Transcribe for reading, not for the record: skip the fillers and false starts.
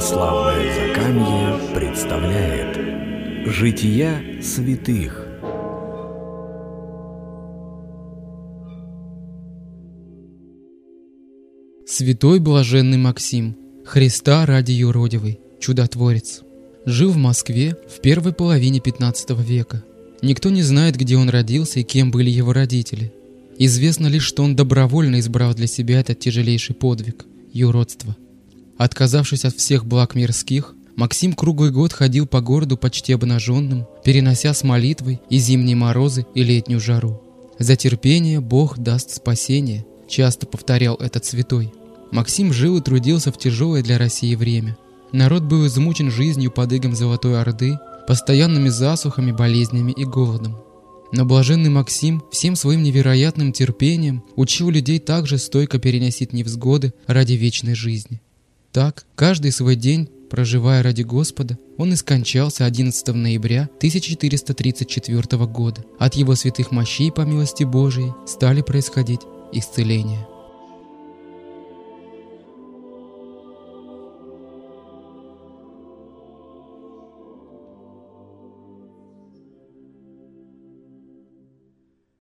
Православное Закамье представляет Жития святых. Святой блаженный Максим, Христа ради юродивый, чудотворец. Жил в Москве в первой половине 15 века. Никто не знает, где он родился и кем были его родители. Известно лишь, что он добровольно избрал для себя этот тяжелейший подвиг – юродство. Отказавшись от всех благ мирских, Максим круглый год ходил по городу почти обнаженным, перенося с молитвой и зимние морозы, и летнюю жару. «За терпение Бог даст спасение», – часто повторял этот святой. Максим жил и трудился в тяжелое для России время. Народ был измучен жизнью под игом Золотой Орды, постоянными засухами, болезнями и голодом. Но блаженный Максим всем своим невероятным терпением учил людей также стойко переносить невзгоды ради вечной жизни. Так, каждый свой день, проживая ради Господа, он и скончался 11 ноября 1434 года. От его святых мощей, по милости Божией, стали происходить исцеления.